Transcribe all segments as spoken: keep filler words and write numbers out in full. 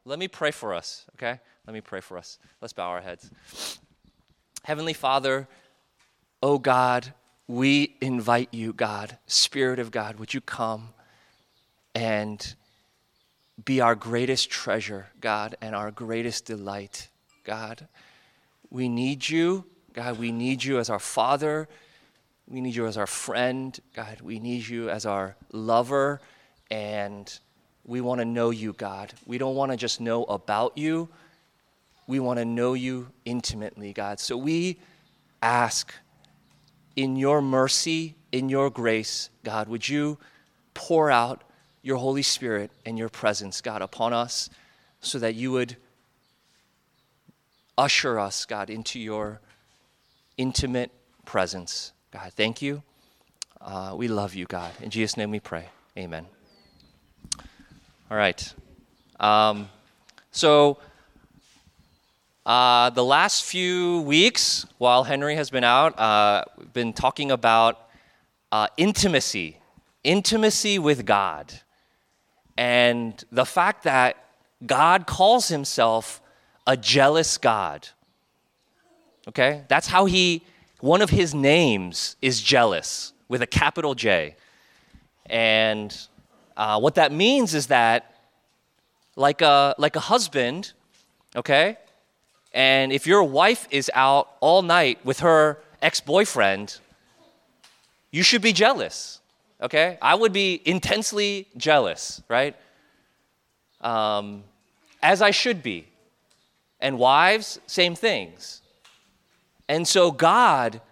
Let me pray for us, okay? Let me pray for us. Let's bow our heads. Heavenly Father, oh God, we invite you, God, Spirit of God, would you come and be our greatest treasure, God, and our greatest delight, God. We need you, God, we need you as our Father. We need you as our friend, God. We need you as our lover, and we want to know you, God. We don't want to just know about you. We want to know you intimately, God. So we ask, in your mercy, in your grace, God, would you pour out your Holy Spirit and your presence, God, upon us so that you would usher us, God, into your intimate presence. God, thank you. Uh, we love you, God. In Jesus' name we pray. Amen. All right. Um, so uh, the last few weeks, while Henry has been out, uh, we've been talking about uh, intimacy, intimacy with God, and the fact that God calls himself a jealous God. Okay? That's how he, one of his names is jealous, with a capital J. And Uh, what that means is that, like a like a husband, okay, and if your wife is out all night with her ex-boyfriend, you should be jealous, okay? I would be intensely jealous, right? Um, as I should be. And wives, same things. And so God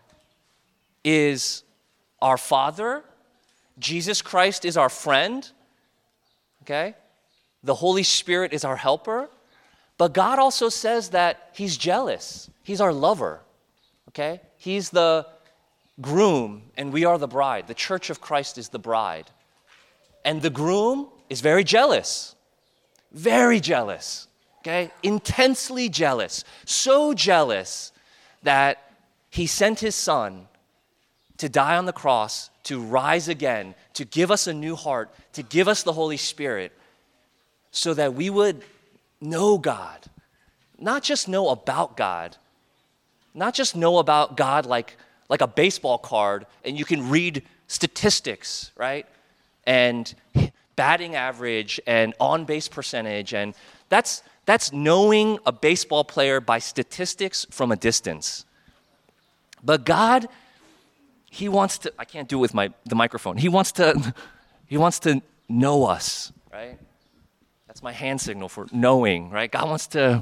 is our Father. Jesus Christ is our friend, okay? The Holy Spirit is our helper. But God also says that he's jealous. He's our lover, okay? He's the groom, and we are the bride. The church of Christ is the bride. And the groom is very jealous, very jealous, okay? Intensely jealous, so jealous that he sent his son to die on the cross, to rise again, to give us a new heart, to give us the Holy Spirit, so that we would know God. Not just know about God, not just know about God like, like a baseball card, and you can read statistics, right? And batting average and on-base percentage, and that's, that's knowing a baseball player by statistics from a distance. But God, He wants to, I can't do it with my the microphone. He wants to, he wants to know us, right? That's my hand signal for knowing, right? God wants to,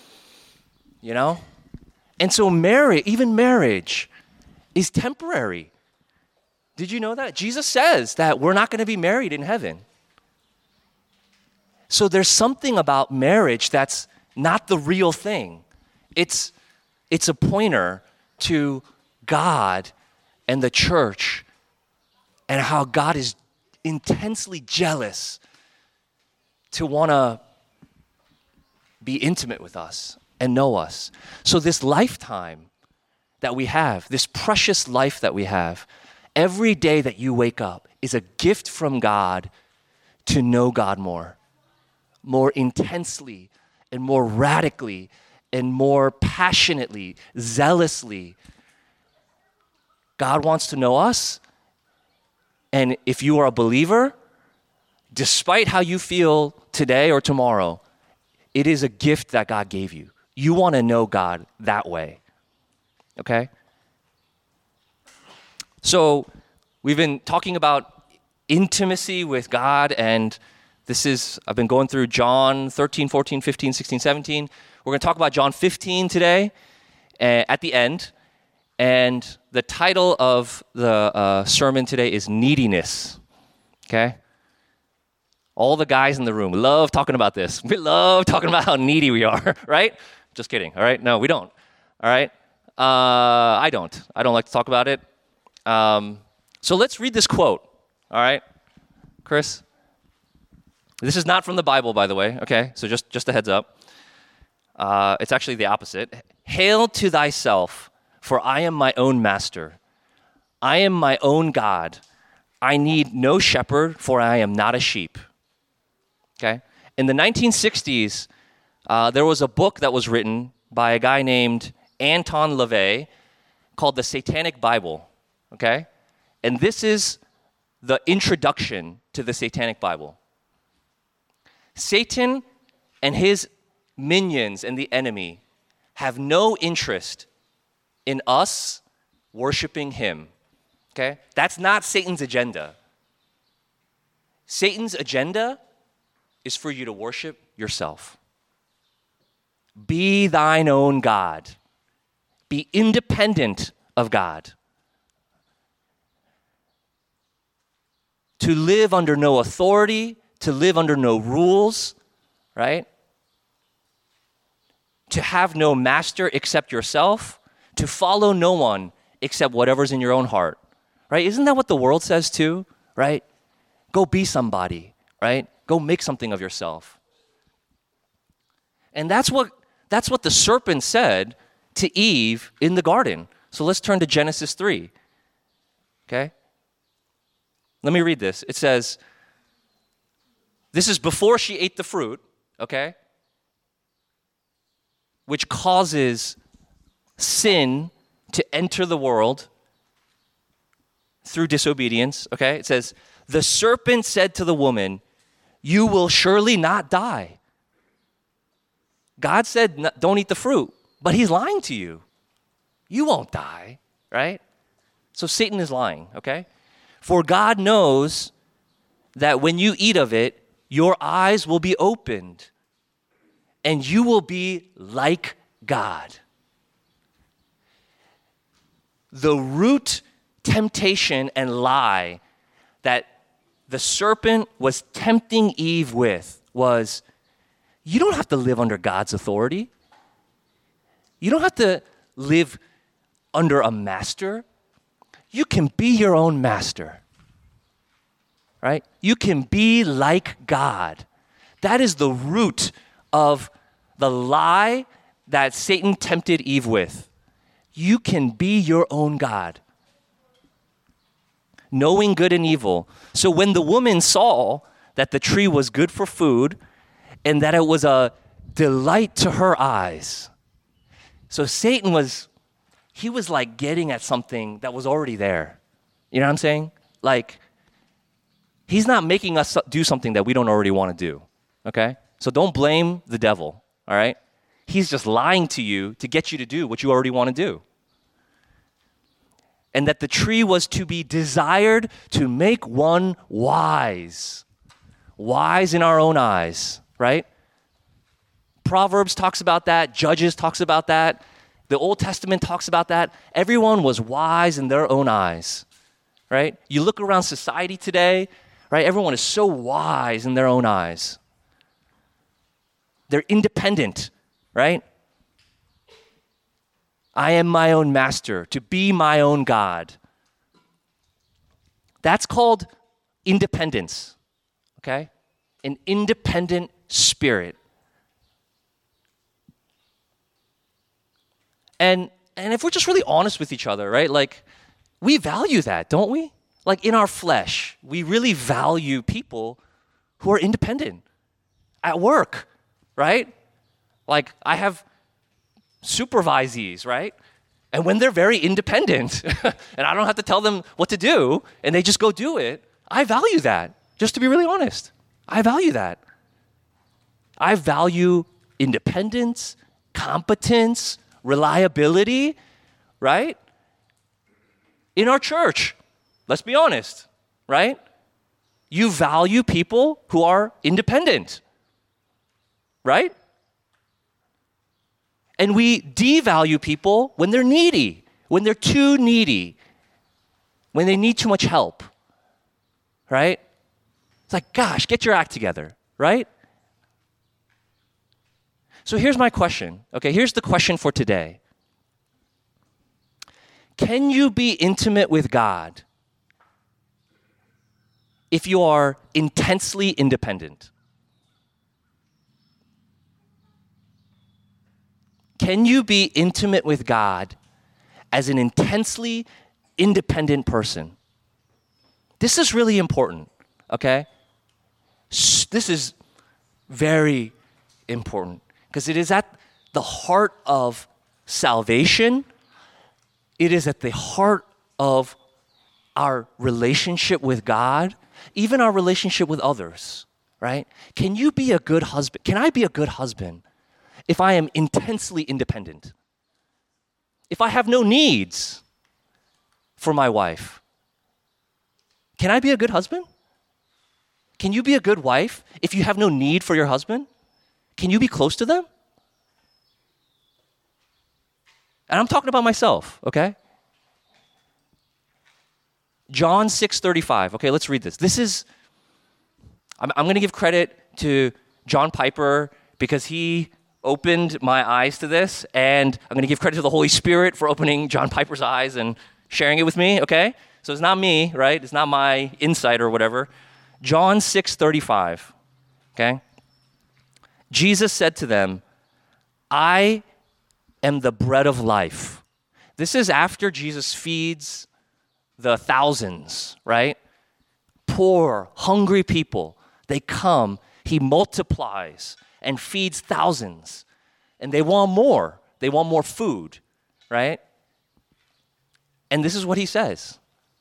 you know? And so marriage, even marriage, is temporary. Did you know that? Jesus says that we're not going to be married in heaven. So there's something about marriage that's not the real thing. It's, it's a pointer to God and the church, and how God is intensely jealous to want to be intimate with us and know us. So this lifetime that we have, this precious life that we have, every day that you wake up is a gift from God to know God more, more intensely and more radically and more passionately, zealously. God wants to know us, and if you are a believer, despite how you feel today or tomorrow, it is a gift that God gave you. You want to know God that way, okay? So we've been talking about intimacy with God, and this is, I've been going through John thirteen, fourteen, fifteen, sixteen, seventeen. We're going to talk about John fifteen today uh, at the end. And the title of the uh, sermon today is Neediness, okay? All the guys in the room love talking about this. We love talking about how needy we are, right? Just kidding, all right? No, we don't, all right? Uh, I don't. I don't like to talk about it. Um, so let's read this quote, all right? Chris? This is not from the Bible, by the way, okay? So just, just a heads up. Uh, it's actually the opposite. Hail to thyself, for I am my own master. I am my own God. I need no shepherd, for I am not a sheep. Okay? In the nineteen sixties, uh, there was a book that was written by a guy named Anton LaVey called The Satanic Bible, okay? And this is the introduction to the Satanic Bible. Satan and his minions and the enemy have no interest in us worshiping him, okay? That's not Satan's agenda. Satan's agenda is for you to worship yourself. Be thine own God. Be independent of God. To live under no authority, to live under no rules, right? To have no master except yourself, to follow no one except whatever's in your own heart, right? Isn't that what the world says too, right? Go be somebody, right? Go make something of yourself. And that's what that's what the serpent said to Eve in the garden. So let's turn to Genesis three. Okay? Let me read this. It says, this is before she ate the fruit, okay? Which causes sin to enter the world through disobedience, okay? It says, the serpent said to the woman, you will surely not die. God said, don't eat the fruit, but he's lying to you. You won't die, right? So Satan is lying, okay? For God knows that when you eat of it, your eyes will be opened and you will be like God. The root temptation and lie that the serpent was tempting Eve with was, you don't have to live under God's authority. You don't have to live under a master. You can be your own master, right? You can be like God. That is the root of the lie that Satan tempted Eve with. You can be your own God, knowing good and evil. So when the woman saw that the tree was good for food and that it was a delight to her eyes, so Satan was, he was like getting at something that was already there. You know what I'm saying? Like, he's not making us do something that we don't already want to do, okay? So don't blame the devil, all right? He's just lying to you to get you to do what you already want to do. And that the tree was to be desired to make one wise. Wise in our own eyes, right? Proverbs talks about that. Judges talks about that. The Old Testament talks about that. Everyone was wise in their own eyes, right? You look around society today, right? Everyone is so wise in their own eyes. They're independent, right? I am my own master, to be my own God. That's called independence, okay? An independent spirit. And and if we're just really honest with each other, right? Like, we value that, don't we? Like, in our flesh, we really value people who are independent at work, right? Like, I have supervisees, right? And when they're very independent and I don't have to tell them what to do and they just go do it, I value that, just to be really honest. I value that. I value independence, competence, reliability, right? In our church, let's be honest, right? You value people who are independent, right? And we devalue people when they're needy, when they're too needy, when they need too much help, right? It's like, gosh, get your act together, right? So here's my question. Okay, here's the question for today. Can you be intimate with God if you are intensely independent? Can you be intimate with God as an intensely independent person? This is really important, okay? This is very important because it is at the heart of salvation. It is at the heart of our relationship with God, even our relationship with others, right? Can you be a good husband? Can I be a good husband if I am intensely independent? If I have no needs for my wife? Can I be a good husband? Can you be a good wife if you have no need for your husband? Can you be close to them? And I'm talking about myself, okay? John six thirty-five. Okay, let's read this. This is, I'm, I'm going to give credit to John Piper because he opened my eyes to this, and I'm going to give credit to the Holy Spirit for opening John Piper's eyes and sharing it with me, okay? So it's not me, right? It's not my insight or whatever. John six thirty-five, okay? Jesus said to them, I am the bread of life. This is after Jesus feeds the thousands, right? Poor, hungry people. They come, he multiplies and feeds thousands. And they want more. They want more food, right? And this is what he says.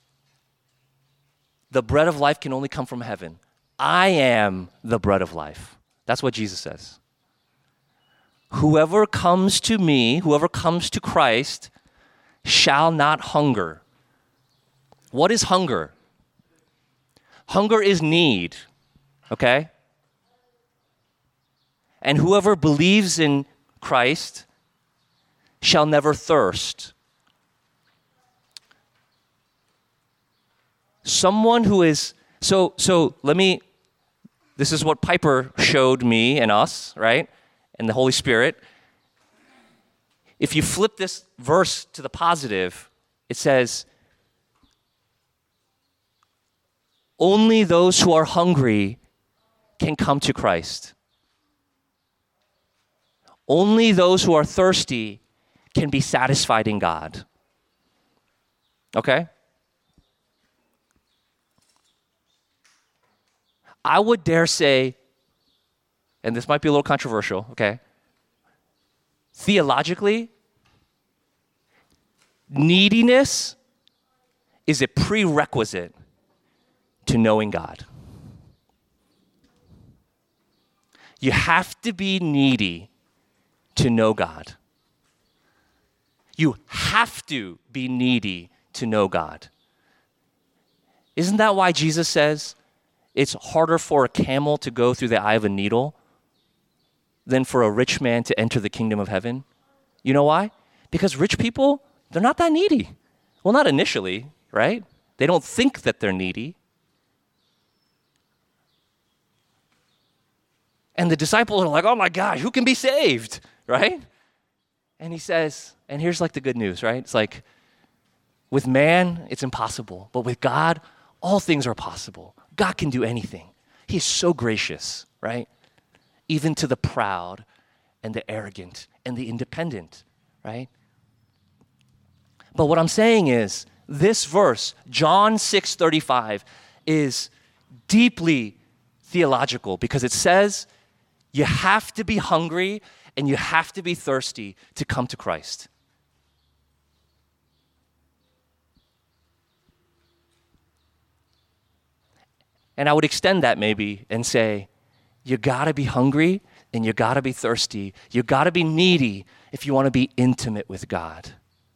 The bread of life can only come from heaven. I am the bread of life. That's what Jesus says. Whoever comes to me, whoever comes to Christ, shall not hunger. What is hunger? Hunger is need, okay? And whoever believes in Christ shall never thirst. Someone who is, so, so let me, this is what Piper showed me and us, right? And the Holy Spirit. If you flip this verse to the positive, it says, only those who are hungry can come to Christ. Only those who are thirsty can be satisfied in God. Okay? I would dare say, and this might be a little controversial, okay? Theologically, neediness is a prerequisite to knowing God. You have to be needy to know God. You have to be needy to know God. Isn't that why Jesus says it's harder for a camel to go through the eye of a needle than for a rich man to enter the kingdom of heaven? You know why? Because rich people, they're not that needy. Well, not initially, right? They don't think that they're needy. And the disciples are like, oh my gosh, who can be saved, right? And he says, and here's like the good news, right? It's like, with man, it's impossible. But with God, all things are possible. God can do anything. He is so gracious, right? Even to the proud and the arrogant and the independent, right? But what I'm saying is, this verse, John six thirty-five, is deeply theological because it says you have to be hungry and you have to be thirsty to come to Christ. And I would extend that maybe and say, you gotta be hungry and you gotta be thirsty. You gotta be needy if you wanna be intimate with God.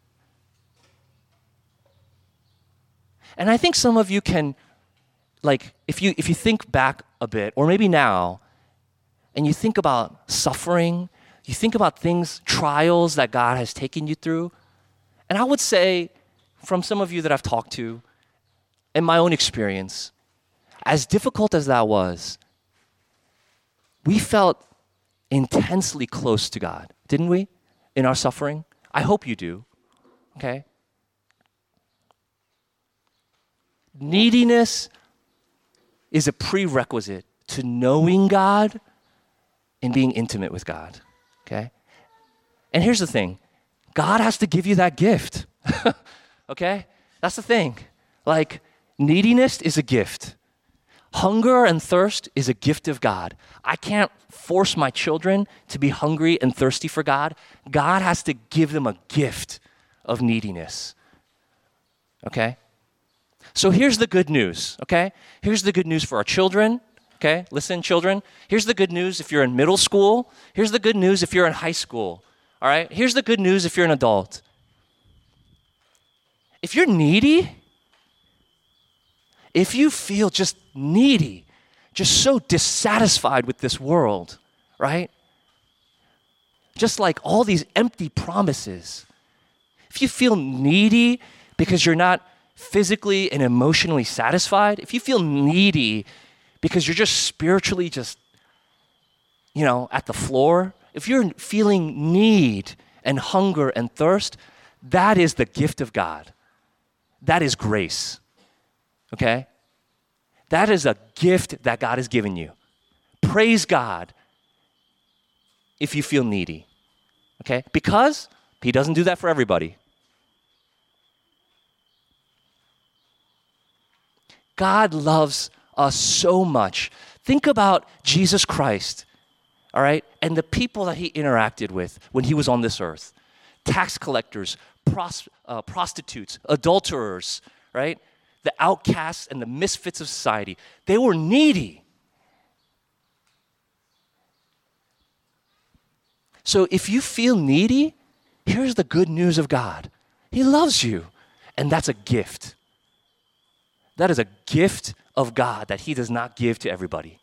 And I think some of you can, like, if you if you think back a bit, or maybe now, and you think about suffering, you think about things, trials that God has taken you through, and I would say, from some of you that I've talked to, in my own experience, as difficult as that was, we felt intensely close to God, didn't we, in our suffering? I hope you do, okay? Neediness is a prerequisite to knowing God and being intimate with God, okay? And here's the thing. God has to give you that gift, okay? That's the thing. Like, neediness is a gift. Hunger and thirst is a gift of God. I can't force my children to be hungry and thirsty for God. God has to give them a gift of neediness. Okay? So here's the good news, okay? Here's the good news for our children, okay? Listen, children. Here's the good news if you're in middle school. Here's the good news if you're in high school, all right? Here's the good news if you're an adult. If you're needy, if you feel just needy, just so dissatisfied with this world, right? Just like all these empty promises. If you feel needy because you're not physically and emotionally satisfied, if you feel needy because you're just spiritually just, you know, at the floor, if you're feeling need and hunger and thirst, that is the gift of God. That is grace. Okay? That is a gift that God has given you. Praise God if you feel needy. Okay? Because He doesn't do that for everybody. God loves us so much. Think about Jesus Christ, all right, and the people that He interacted with when He was on this earth. Tax collectors, pros- uh, prostitutes, adulterers, right? The outcasts and the misfits of society. They were needy. So if you feel needy, here's the good news of God. He loves you, and that's a gift. That is a gift of God that He does not give to everybody.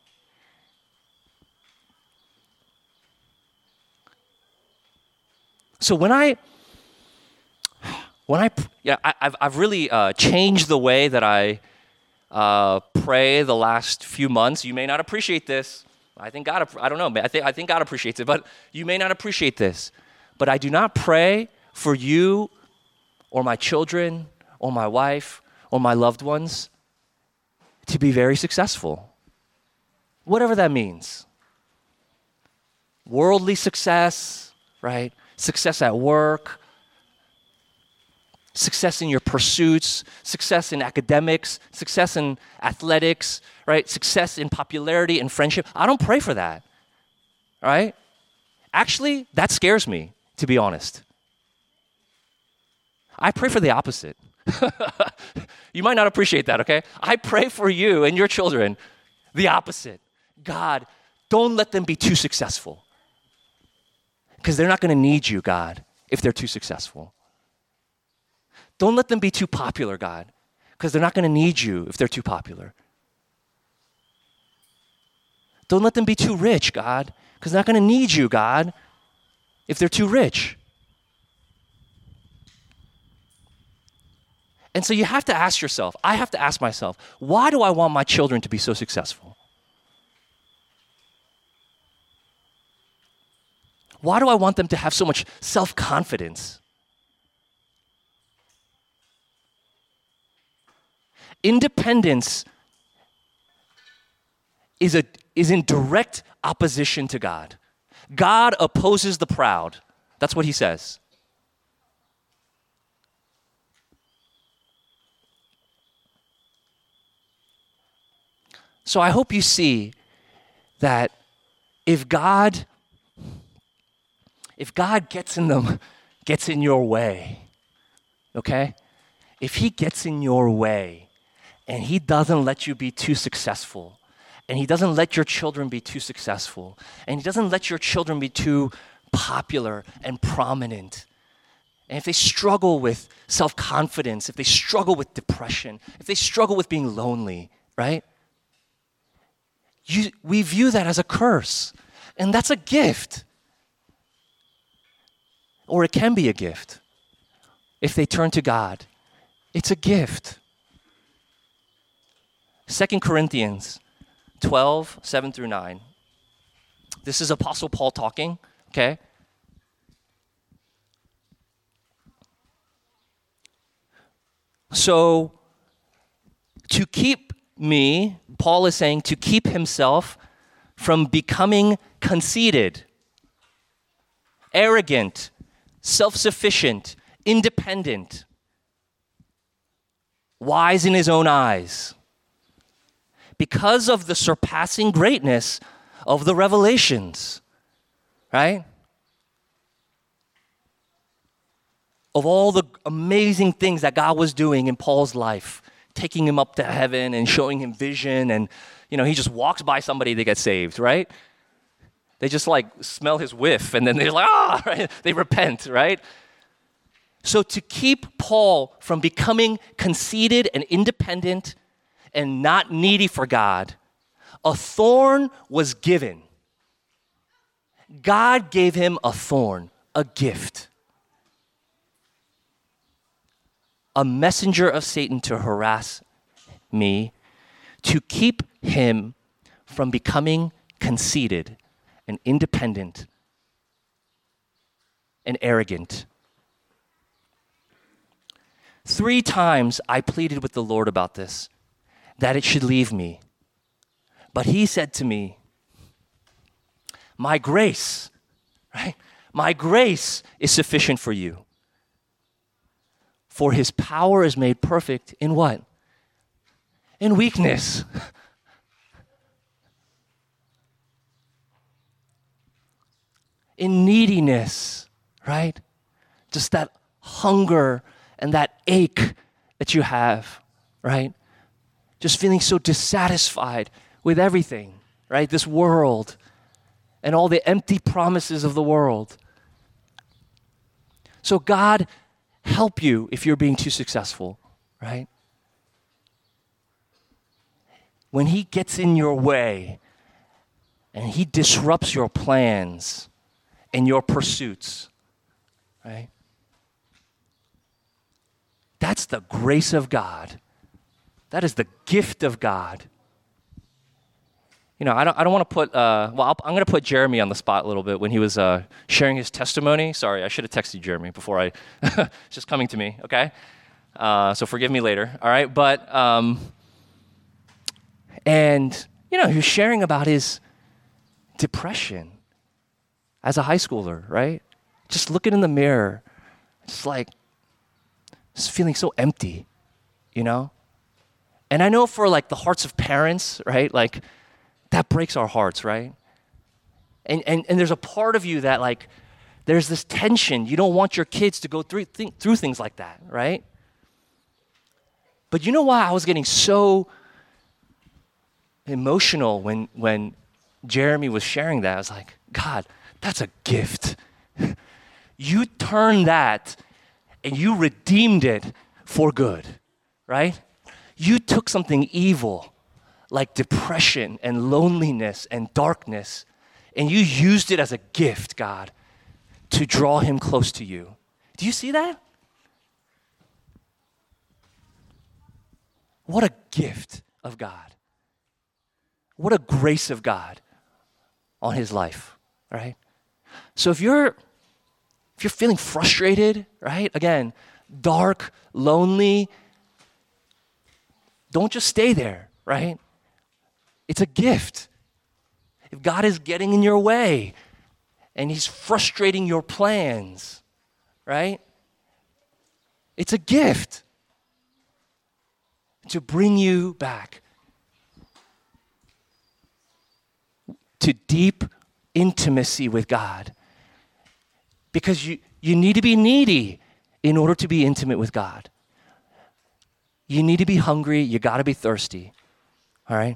So when I, when I, yeah, I, I've I've really uh, changed the way that I uh, pray the last few months. You may not appreciate this. I think God, I don't know. I think I think God appreciates it, but you may not appreciate this. But I do not pray for you, or my children, or my wife, or my loved ones to be very successful. Whatever that means. Worldly success, right? Success at work, success in your pursuits, success in academics, success in athletics, right? Success in popularity and friendship. I don't pray for that, right? Actually, that scares me, to be honest. I pray for the opposite. You might not appreciate that, okay? I pray for you and your children the opposite. God, don't let them be too successful. Because they're not going to need you, God, if they're too successful. Don't let them be too popular, God, because they're not going to need you if they're too popular. Don't let them be too rich, God, because they're not going to need you, God, if they're too rich. And so you have to ask yourself, I have to ask myself, why do I want my children to be so successful? Why do I want them to have so much self-confidence? Independence is, a, is in direct opposition to God. God opposes the proud. That's what He says. So I hope you see that if God If God gets in them, gets in your way, okay? If He gets in your way and He doesn't let you be too successful, and He doesn't let your children be too successful, and He doesn't let your children be too popular and prominent, and if they struggle with self-confidence, if they struggle with depression, if they struggle with being lonely, right? You, we view that as a curse, and that's a gift. Or it can be a gift. If they turn to God, it's a gift. Second Corinthians twelve, seven through nine. This is Apostle Paul talking, okay? So, to keep me, Paul is saying, to keep himself from becoming conceited, arrogant, self-sufficient, independent, wise in his own eyes, because of the surpassing greatness of the revelations, right? Of all the amazing things that God was doing in Paul's life, taking him up to heaven and showing him vision, and you know, he just walks by somebody, they get saved, right? They just like smell his whiff and then they're like, ah, right? They repent, right? So to keep Paul from becoming conceited and independent and not needy for God, a thorn was given. God gave him a thorn, a gift. A messenger of Satan to harass me, to keep him from becoming conceited and independent and arrogant. Three times I pleaded with the Lord about this, that it should leave me. But he said to me, my grace, right? My grace is sufficient for you. For his power is made perfect in what? In weakness. In neediness, right? Just that hunger and that ache that you have, right? Just feeling so dissatisfied with everything, right? This world and all the empty promises of the world. So God help you if you're being too successful, right? When he gets in your way and he disrupts your plans and your pursuits, right? That's the grace of God. That is the gift of God. You know, I don't, I don't want to put, uh, well, I'll, I'm going to put Jeremy on the spot a little bit when he was uh, sharing his testimony. Sorry, I should have texted Jeremy before I, it's just coming to me, okay? Uh, so forgive me later, all right? But, um, and, you know, he was sharing about his depression as a high schooler, right? Just looking in the mirror, just like, just feeling so empty, you know? And I know for like the hearts of parents, right? Like, that breaks our hearts, right? And, and and there's a part of you that like, there's this tension. You don't want your kids to go through, th- through things like that, right? But you know why I was getting so emotional when, when Jeremy was sharing that? I was like, God, that's a gift. You turned that and you redeemed it for good, right? You took something evil like depression and loneliness and darkness, and you used it as a gift, God, to draw him close to you. Do you see that? What a gift of God. What a grace of God on his life, right? So if you're if you're feeling frustrated, right? Again, dark, lonely, don't just stay there, right? It's a gift. If God is getting in your way and he's frustrating your plans, right? It's a gift to bring you back to deep intimacy with God. Because you, you need to be needy in order to be intimate with God. You need to be hungry, you got to be thirsty. All right?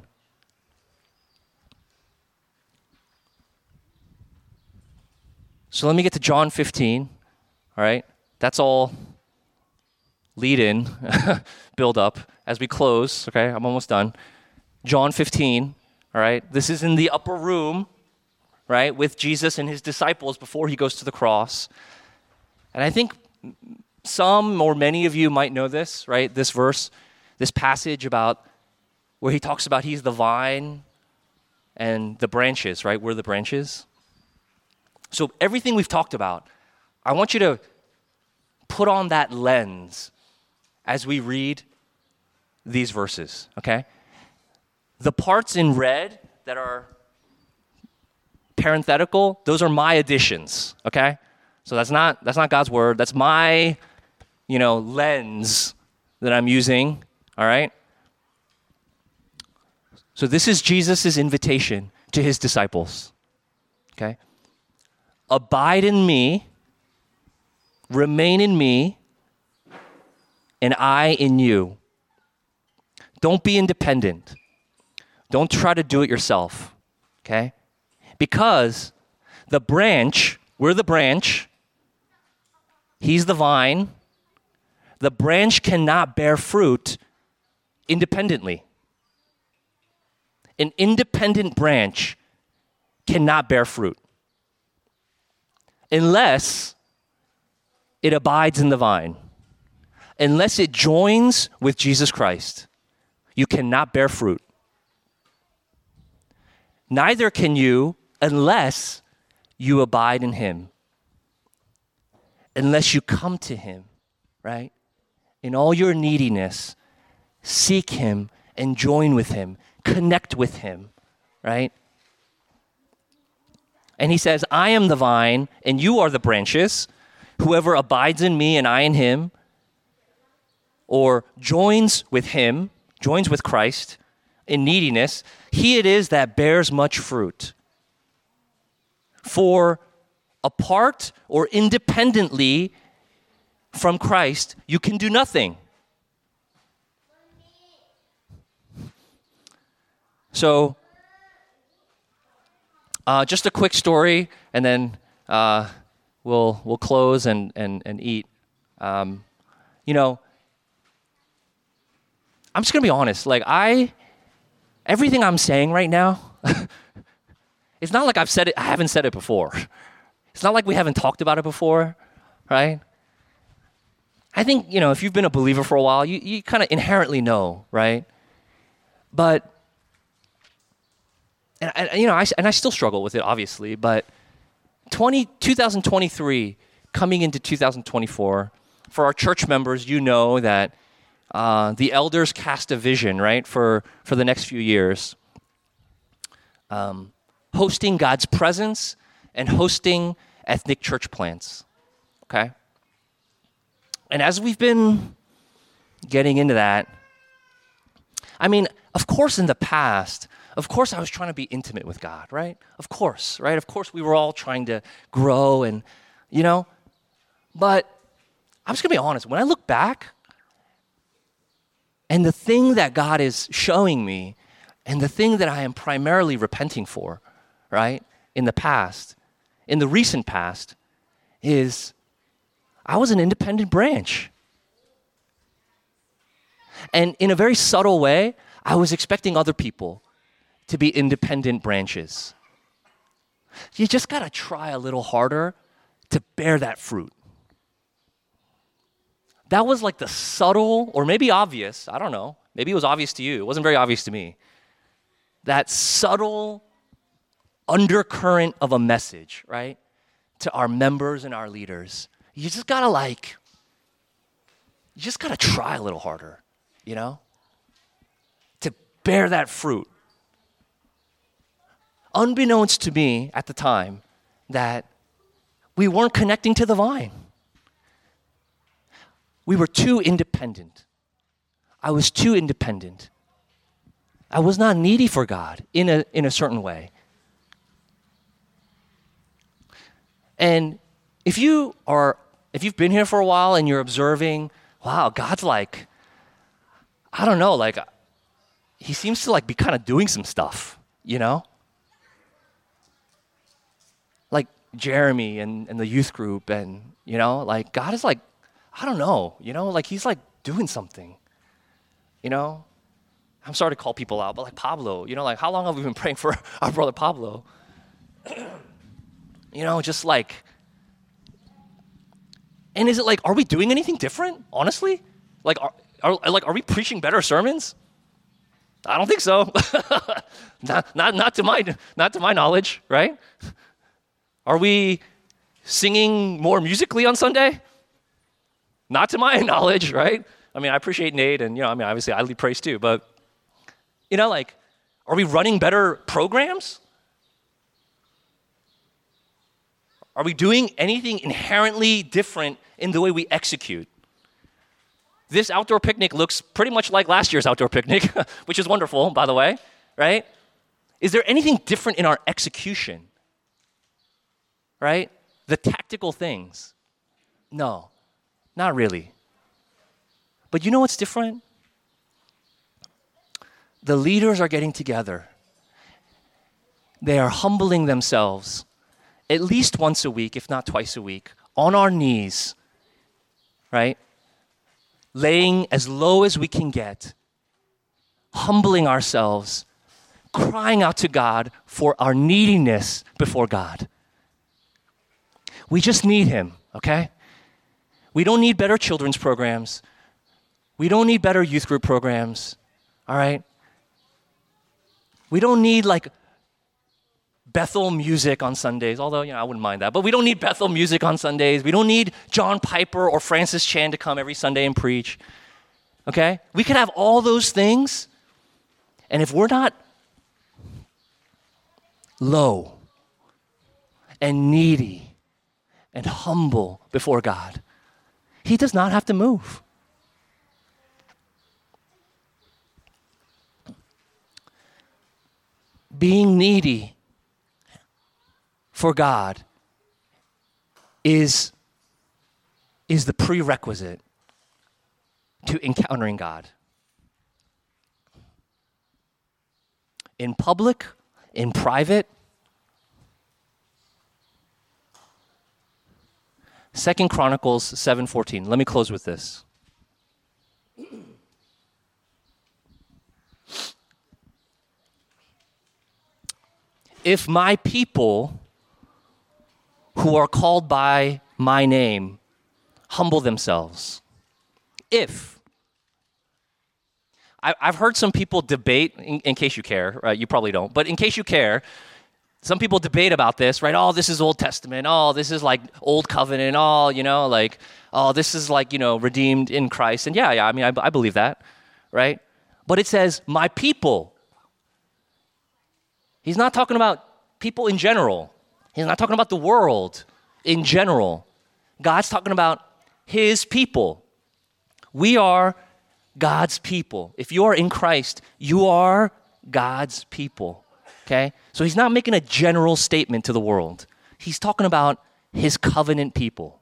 So let me get to John fifteen, all right? That's all lead in, build up as we close, okay? I'm almost done. John fifteen, all right? This is in the upper room, right, with Jesus and his disciples before he goes to the cross. And I think some or many of you might know this, right? This verse, this passage about where he talks about he's the vine and the branches, right? We're the branches. So everything we've talked about, I want you to put on that lens as we read these verses, okay? The parts in red that are parenthetical, those are my additions, okay? So that's not that's not God's word. That's my, you know, lens that I'm using, all right? So this is Jesus' invitation to his disciples. Okay? Abide in me, remain in me, and I in you. Don't be independent. Don't try to do it yourself. Okay? Because the branch, we're the branch, he's the vine. The branch cannot bear fruit independently. An independent branch cannot bear fruit unless it abides in the vine, unless it joins with Jesus Christ. You cannot bear fruit. Neither can you unless you abide in him, unless you come to him, right? In all your neediness, seek him and join with him, connect with him, right? And he says, I am the vine and you are the branches. Whoever abides in me and I in him, or joins with him, joins with Christ in neediness, he it is that bears much fruit. For apart or independently from Christ, you can do nothing. So, uh, just a quick story, and then uh, we'll we'll close and and and eat. Um, you know, I'm just gonna be honest. Like I, everything I'm saying right now, it's not like I've said it. I haven't said it before. It's not like we haven't talked about it before, right? I think, you know, if you've been a believer for a while, you, you kind of inherently know, right? But, and, and you know, I, and I still struggle with it, obviously, but twenty, twenty twenty-three, coming into two thousand twenty-four, for our church members, you know that uh, the elders cast a vision, right, for, for the next few years. Um, hosting God's presence and hosting ethnic church plants, okay? And as we've been getting into that, I mean, of course in the past, of course I was trying to be intimate with God, right? Of course, right? Of course we were all trying to grow and, you know, but I'm just gonna be honest, when I look back and the thing that God is showing me and the thing that I am primarily repenting for, right, in the past, in the recent past, is I was an independent branch. And in a very subtle way, I was expecting other people to be independent branches. You just gotta try a little harder to bear that fruit. That was like the subtle, or maybe obvious, I don't know, maybe it was obvious to you, it wasn't very obvious to me. That subtle undercurrent of a message, right, to our members and our leaders. You just gotta like, you just gotta try a little harder, you know, to bear that fruit. Unbeknownst to me at the time that we weren't connecting to the vine. We were too independent. I was too independent. I was not needy for God in a, in a certain way. And if you are, if you've been here for a while and you're observing, wow, God's like, I don't know, like, he seems to like be kind of doing some stuff, you know? Like Jeremy and, and the youth group and, you know, like God is like, I don't know, you know, like he's like doing something, you know? I'm sorry to call people out, but like Pablo, you know, like how long have we been praying for our brother Pablo? You know, just like, and is it like, are we doing anything different, honestly? Like, are, are, like, are we preaching better sermons? I don't think so. not, not, not, to my, not to my knowledge, right? Are we singing more musically on Sunday? Not to my knowledge, right? I mean, I appreciate Nate and, you know, I mean, obviously I lead praise too, but, you know, like, are we running better programs? Are we doing anything inherently different in the way we execute? This outdoor picnic looks pretty much like last year's outdoor picnic, which is wonderful, by the way. right? Is there anything different in our execution, right? The tactical things? No, not really. But you know what's different? The leaders are getting together. They are humbling themselves at least once a week, if not twice a week, on our knees, right? Laying as low as we can get, humbling ourselves, crying out to God for our neediness before God. We just need Him, okay? We don't need better children's programs. We don't need better youth group programs, all right? We don't need like Bethel music on Sundays, although, you know, I wouldn't mind that. But we don't need Bethel music on Sundays. We don't need John Piper or Francis Chan to come every Sunday and preach, okay? We could have all those things, and if we're not low and needy and humble before God, He does not have to move. Being needy for God is, is the prerequisite to encountering God. In public, in private. Second Chronicles seven fourteen. Let me close with this. If my people who are called by my name humble themselves, if. I, I've heard some people debate, in, in case you care, right? You probably don't, but in case you care, some people debate about this, right? Oh, this is Old Testament. Oh, this is like Old Covenant. Oh, you know, like, oh, this is like, you know, redeemed in Christ. And yeah, yeah, I mean, I, I believe that, right? But it says, my people. He's not talking about people in general. He's not talking about the world in general. God's talking about His people. We are God's people. If you are in Christ, you are God's people, okay? So He's not making a general statement to the world. He's talking about His covenant people.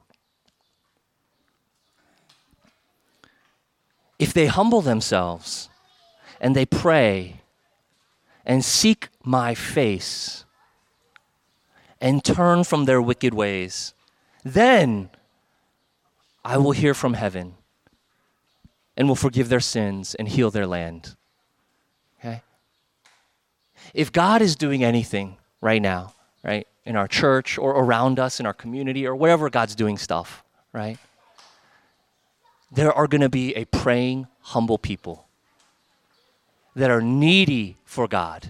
If they humble themselves and they pray and seek my face and turn from their wicked ways, then I will hear from heaven and will forgive their sins and heal their land. Okay? If God is doing anything right now, right, in our church or around us, in our community, or wherever God's doing stuff, right, there are going to be a praying, humble people that are needy for God.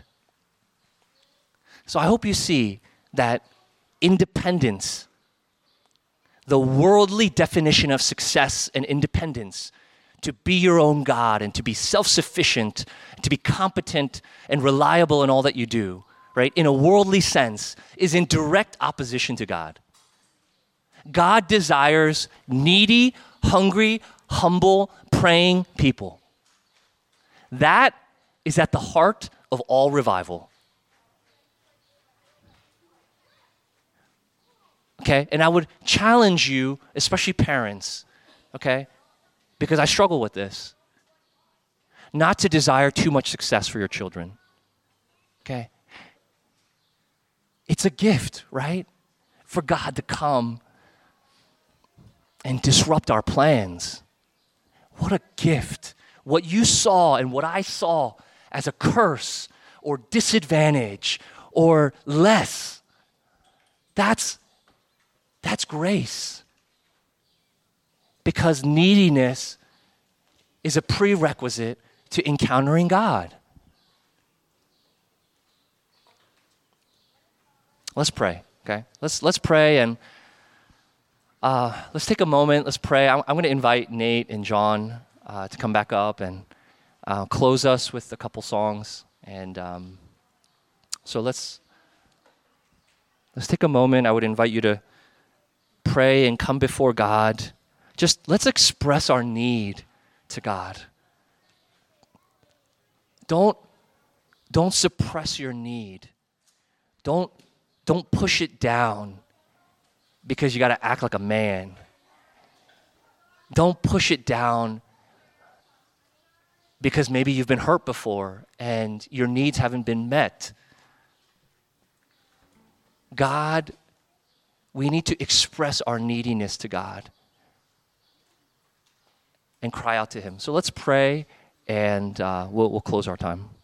So I hope you see that independence, the worldly definition of success and independence, to be your own God and to be self-sufficient, to be competent and reliable in all that you do, right, in a worldly sense, is in direct opposition to God. God desires needy, hungry, humble, praying people. That is at the heart of all revival. Okay? And I would challenge you, especially parents, okay, because I struggle with this, not to desire too much success for your children. Okay? It's a gift, right? For God to come and disrupt our plans. What a gift. What you saw and what I saw as a curse or disadvantage or less, that's, that's grace. Because neediness is a prerequisite to encountering God. Let's pray, okay? Let's let's pray and uh, let's take a moment. Let's pray. I'm, I'm going to invite Nate and John uh, to come back up and uh, close us with a couple songs. And um, so let's let's take a moment. I would invite you to pray and come before God. Just let's express our need to God. Don't, Don't suppress your need. Don't, don't push it down because you got to act like a man. Don't push it down because maybe you've been hurt before and your needs haven't been met. God, we need to express our neediness to God and cry out to him. So let's pray, and uh, we'll, we'll close our time.